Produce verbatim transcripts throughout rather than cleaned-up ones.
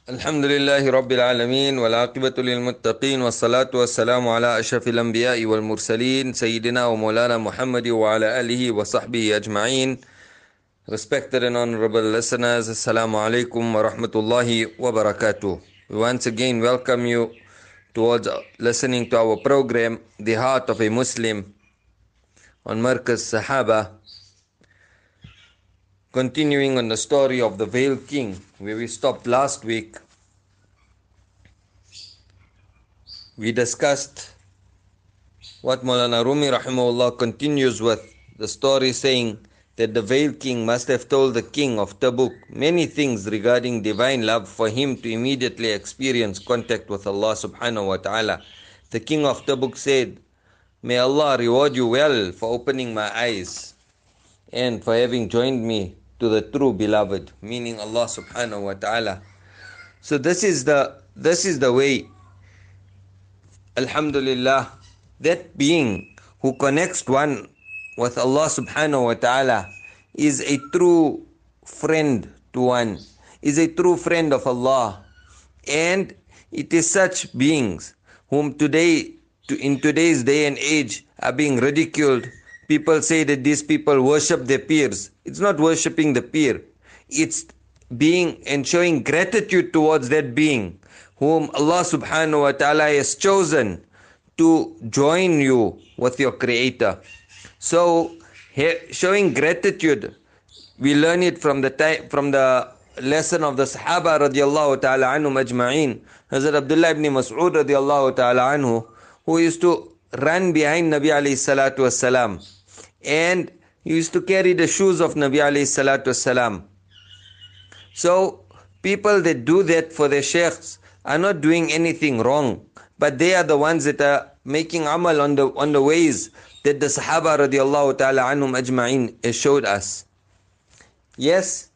الحمد لله رب العالمين والعاقبة للمتقين والصلاة والسلام على أشرف الأنبياء والمرسلين سيدنا ومولانا محمد وعلى آله وصحبه أجمعين. Respected and honorable listeners, Assalamu alaikum wa rahmatullahi wa barakatuh. We once again welcome you towards listening to our program, The Heart of a Muslim, on Markaz Sahaba, continuing on the story of the Veiled King, where we stopped last week. We discussed what Maulana Rumi rahimahullah continues with, the story saying that the Veiled King must have told the king of Tabuk many things regarding divine love for him to immediately experience contact with Allah subhanahu wa ta'ala. The king of Tabuk said, "May Allah reward you well for opening my eyes and for having joined me to the true beloved," meaning Allah subhanahu wa ta'ala. So this is the this is the way, alhamdulillah, that being who connects one with Allah subhanahu wa ta'ala is a true friend to one, is a true friend of Allah. And it is such beings whom today, to, in today's day and age, are being ridiculed. People say that these people worship their peers. It's not worshipping the peer. It's being and showing gratitude towards that being whom Allah subhanahu wa ta'ala has chosen to join you with your Creator. So, showing gratitude, we learn it from the time, from the lesson of the Sahaba radiallahu ta'ala anhum ajma'een. Hazrat Abdullah ibn Mas'ud radiallahu ta'ala anhu, who used to run behind Nabi alayhi salatu wassalam, and he used to carry the shoes of Nabi alayhi salatu wassalam. So, people that do that for their sheikhs are not doing anything wrong, but they are the ones that are making amal on the on the ways that the Sahaba radiallahu ta'ala anhum ajma'in has showed us. Yes,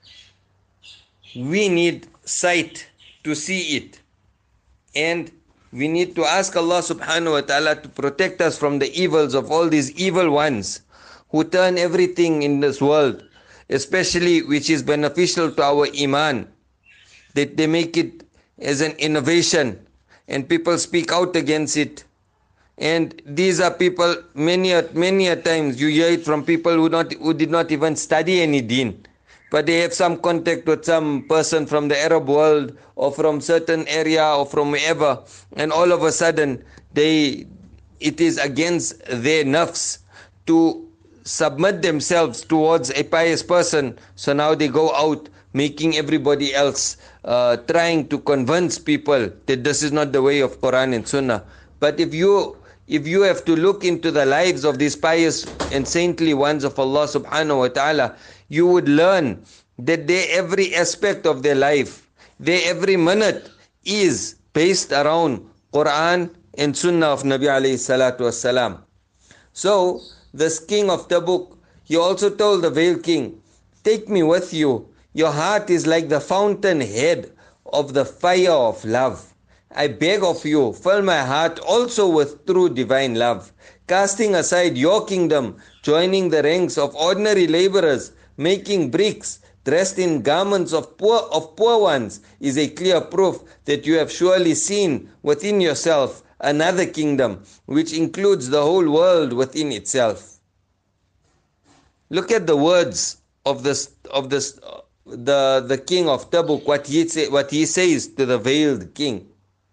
we need sight to see it, and we need to ask Allah subhanahu wa ta'ala to protect us from the evils of all these evil ones who turn everything in this world, especially which is beneficial to our iman, that they make it as an innovation and people speak out against it. And these are people, many a, many a times you hear it from people who not who did not even study any deen, but they have some contact with some person from the Arab world or from certain area or from wherever, and all of a sudden they it is against their nafs to submit themselves towards a pious person. So now they go out making everybody else uh, trying to convince people that this is not the way of Quran and Sunnah. But if you If you have to look into the lives of these pious and saintly ones of Allah subhanahu wa ta'ala, you would learn that their every aspect of their life, their every minute is based around Quran and Sunnah of Nabi alayhi salatu wassalam. So, this king of Tabuk, he also told the Veiled King, "Take me with you. Your heart is like the fountain head of the fire of love. I beg of you, fill my heart also with true divine love. Casting aside your kingdom, joining the ranks of ordinary laborers, making bricks, dressed in garments of poor of poor ones, is a clear proof that you have surely seen within yourself another kingdom, which includes the whole world within itself." Look at the words of this of this uh, the the king of Tabuk, what he say, what he says to the Veiled King.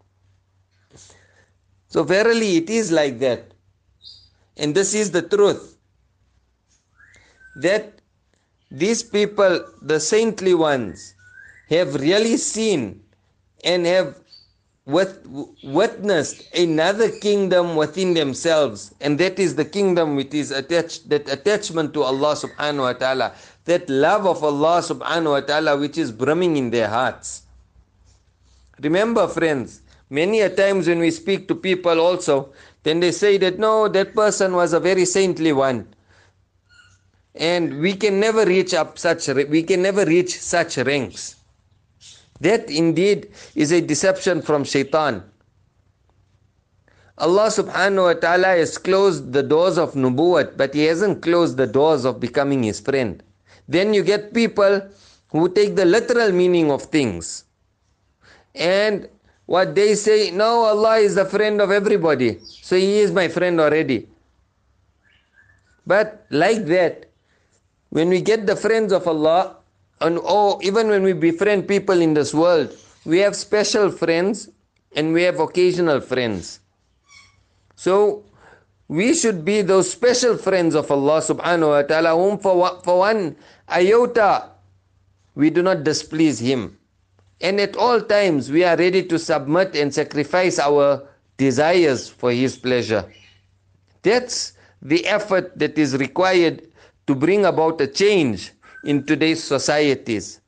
So verily it is like that. And this is the truth. That these people, the saintly ones, have really seen and have with, witnessed another kingdom within themselves. And that is the kingdom which is attached, that attachment to Allah subhanahu wa ta'ala. That love of Allah subhanahu wa ta'ala which is brimming in their hearts. Remember, friends, many a times when we speak to people also, then they say that no, that person was a very saintly one. And we can never reach up such, we can never reach such ranks. That indeed is a deception from shaitan. Allah subhanahu wa ta'ala has closed the doors of nubuwwat, but He hasn't closed the doors of becoming His friend. Then you get people who take the literal meaning of things. And what they say, no, Allah is the friend of everybody. So He is my friend already. But like that, when we get the friends of Allah, and oh, even when we befriend people in this world, we have special friends and we have occasional friends. So we should be those special friends of Allah subhanahu wa ta'ala, whom for, for one iota we do not displease Him. And at all times we are ready to submit and sacrifice our desires for His pleasure. That's the effort that is required to bring about a change in today's societies.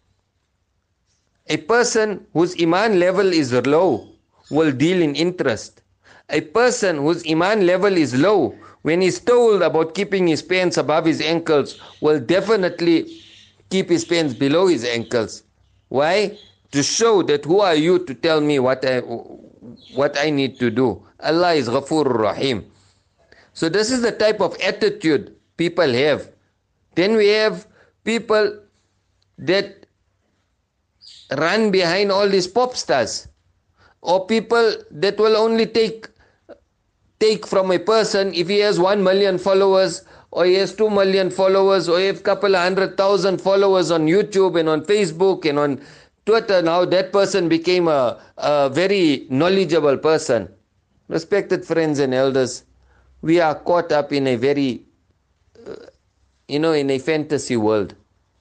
A person whose iman level is low will deal in interest. A person whose iman level is low, when he's told about keeping his pants above his ankles, will definitely keep his pants below his ankles. Why? To show that who are you to tell me what I, what I need to do. Allah is Ghafurur Rahim. So this is the type of attitude people have. Then we have people that run behind all these pop stars, or people that will only take take from a person if he has one million followers, or he has two million followers, or he has a couple of hundred thousand followers on YouTube and on Facebook and on Twitter. Now that person became a, a very knowledgeable person. Respected friends and elders, we are caught up in a very, uh, you know, in a fantasy world.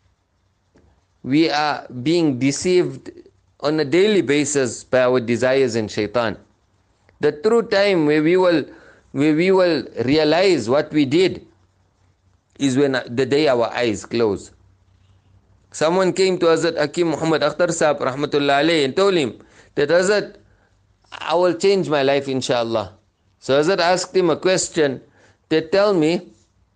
We are being deceived on a daily basis by our desires and shaitan. The true time where we will, where we will realize what we did is when the day our eyes close. Someone came to Hazrat Hakim Muhammad Akhtar Sahib Rahmatullah Alayhi and told him that, Hazrat, I will change my life inshallah. So Hazrat asked him a question, they tell me,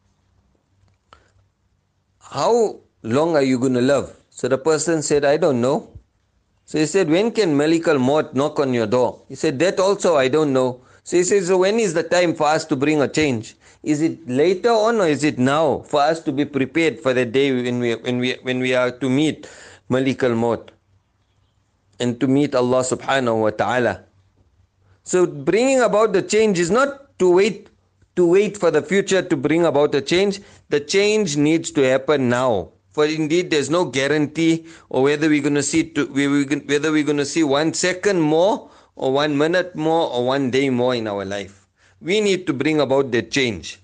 how long are you going to live? So the person said, I don't know. So he said, when can Malik al-Maut knock on your door? He said, that also I don't know. So he said, so when is the time for us to bring a change? Is it later on or is it now for us to be prepared for the day when we, when we, when we are to meet Malik al-Maut and to meet Allah subhanahu wa ta'ala? So bringing about the change is not to wait to wait for the future to bring about a change. The change needs to happen now. For indeed, there's no guarantee or whether we're going to see to, whether we're going to see one second more or one minute more or one day more in our life. We need to bring about that change.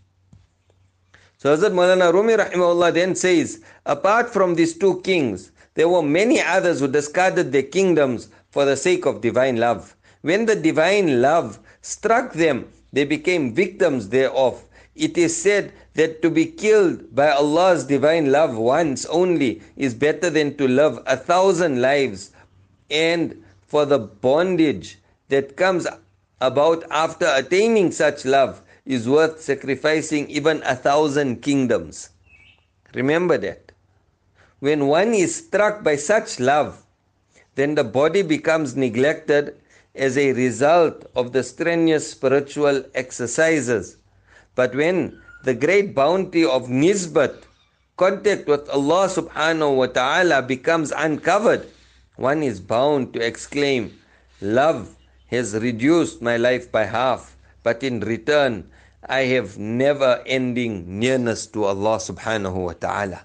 So Hazrat Maulana Rumi rahimahullah then says, apart from these two kings, there were many others who discarded their kingdoms for the sake of divine love. When the divine love struck them, they became victims thereof. It is said that to be killed by Allah's divine love once only is better than to live a thousand lives, and for the bondage that comes about after attaining such love is worth sacrificing even a thousand kingdoms. Remember that. When one is struck by such love, then the body becomes neglected as a result of the strenuous spiritual exercises. But when the great bounty of nisbat, contact with Allah subhanahu wa ta'ala, becomes uncovered, one is bound to exclaim, love has reduced my life by half, but in return I have never ending nearness to Allah subhanahu wa ta'ala.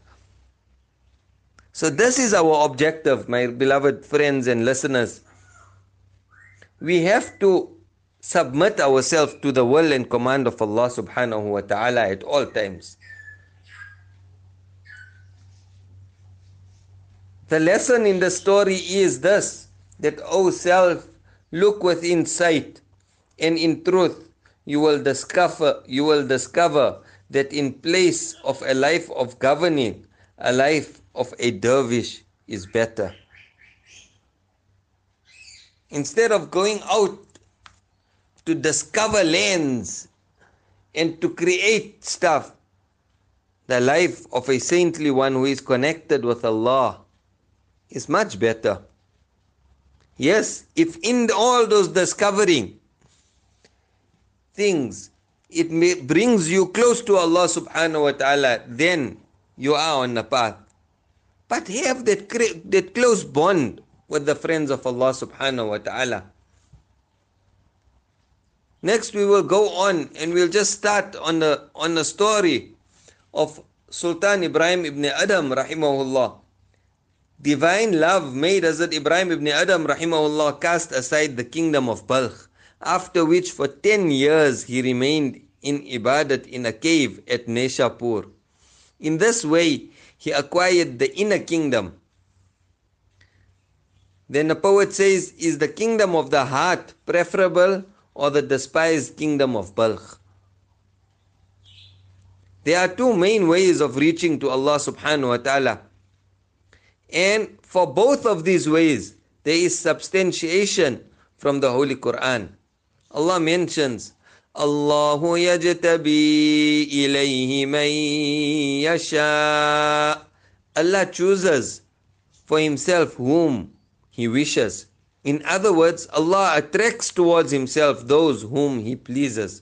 So this is our objective, my beloved friends and listeners. We have to submit ourselves to the will and command of Allah subhanahu wa ta'ala at all times. The lesson in the story is this, that, O self, look within sight, and in truth you will discover you will discover that in place of a life of governing, a life of a dervish is better. Instead of going out to discover lands and to create stuff, the life of a saintly one who is connected with Allah is much better. Yes, if in all those discovering things, it may, brings you close to Allah subhanahu wa ta'ala, then you are on the path. But have that, that close bond with the friends of Allah subhanahu wa ta'ala. Next we will go on and we'll just start on the on the story of Sultan Ibrahim ibn Adam rahimahullah. Divine love made Hazrat Ibrahim ibn Adam rahimahullah cast aside the kingdom of Balkh, after which for ten years he remained in ibadat in a cave at Nishapur. In this way he acquired the inner kingdom. Then the poet says, is the kingdom of the heart preferable or the despised kingdom of Balkh? There are two main ways of reaching to Allah subhanahu wa ta'ala. And for both of these ways, there is substantiation from the Holy Quran. Allah mentions, Allahu yajtabi ilayhi man yasha. Allah chooses for Himself whom He wishes. In other words, Allah attracts towards Himself those whom He pleases.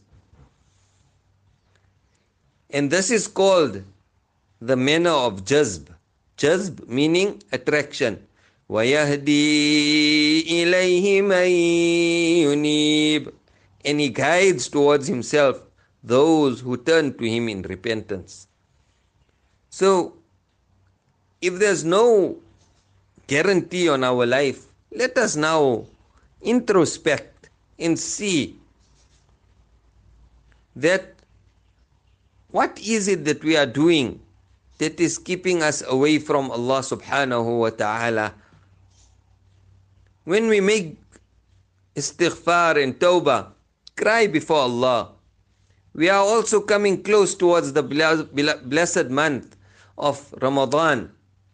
And this is called the manner of jazb. Jazb meaning attraction. وَيَهْدِي إِلَيْهِ مَن يُنِيبُ. And He guides towards Himself those who turn to Him in repentance. So, if there's no guarantee on our life, let us now introspect and see that what is it that we are doing that is keeping us away from Allah subhanahu wa ta'ala. When we make istighfar and tawbah, cry before Allah, we are also coming close towards the blessed month of Ramadan.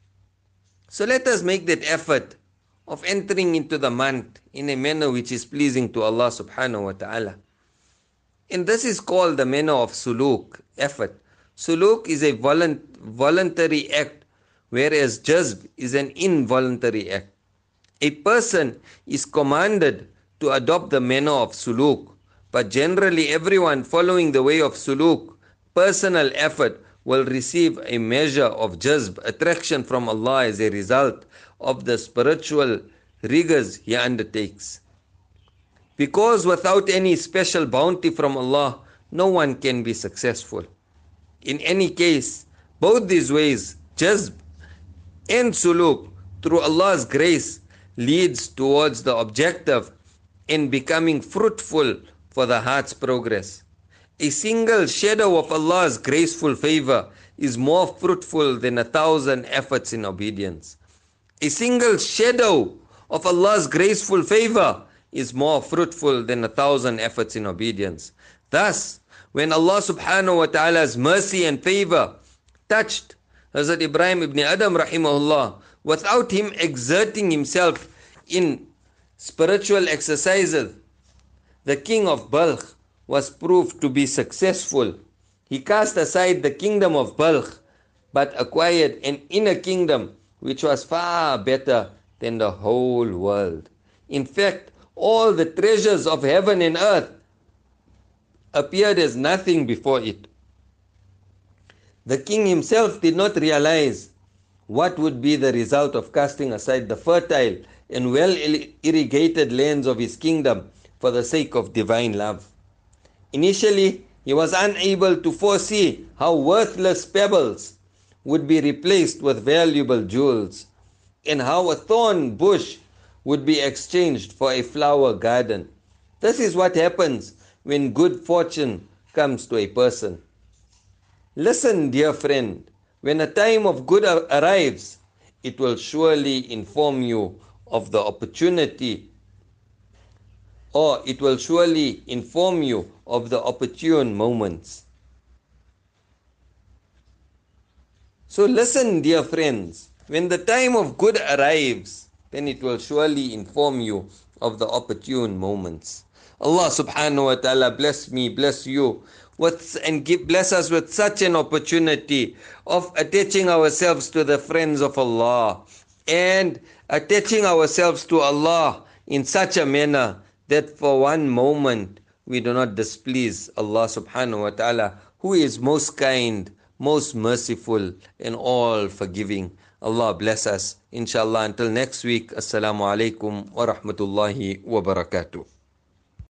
So let us make that effort of entering into the month in a manner which is pleasing to Allah subhanahu wa ta'ala. And this is called the manner of suluk, effort. Suluk is a volunt voluntary act, whereas jazb is an involuntary act. A person is commanded to adopt the manner of suluk, but generally everyone following the way of suluk, personal effort, will receive a measure of jazb, attraction from Allah as a result of the spiritual rigors he undertakes. Because without any special bounty from Allah, no one can be successful. In any case, both these ways, jazb and suluk, through Allah's grace, leads towards the objective in becoming fruitful for the heart's progress. A single shadow of Allah's graceful favor is more fruitful than a thousand efforts in obedience. A single shadow of Allah's graceful favor is more fruitful than a thousand efforts in obedience. Thus, when Allah subhanahu wa ta'ala's mercy and favor touched Hazrat Ibrahim ibn Adam rahimahullah, without him exerting himself in spiritual exercises, the king of Balkh was proved to be successful. He cast aside the kingdom of Balkh, but acquired an inner kingdom which was far better than the whole world. In fact, all the treasures of heaven and earth appeared as nothing before it. The king himself did not realize what would be the result of casting aside the fertile and well-irrigated lands of his kingdom for the sake of divine love. Initially, he was unable to foresee how worthless pebbles would be replaced with valuable jewels, and how a thorn bush would be exchanged for a flower garden. This is what happens when good fortune comes to a person. Listen, dear friend, when a time of good arrives, it will surely inform you of the opportunity, or it will surely inform you of the opportune moments. So listen, dear friends, when the time of good arrives, then it will surely inform you of the opportune moments. Allah subhanahu wa ta'ala bless me, bless you, with, and give, bless us with such an opportunity of attaching ourselves to the friends of Allah and attaching ourselves to Allah in such a manner that for one moment we do not displease Allah subhanahu wa ta'ala, who is most kind, most merciful, and all forgiving. Allah bless us. Inshallah, until next week. Assalamu alaikum wa rahmatullahi wa barakatuh.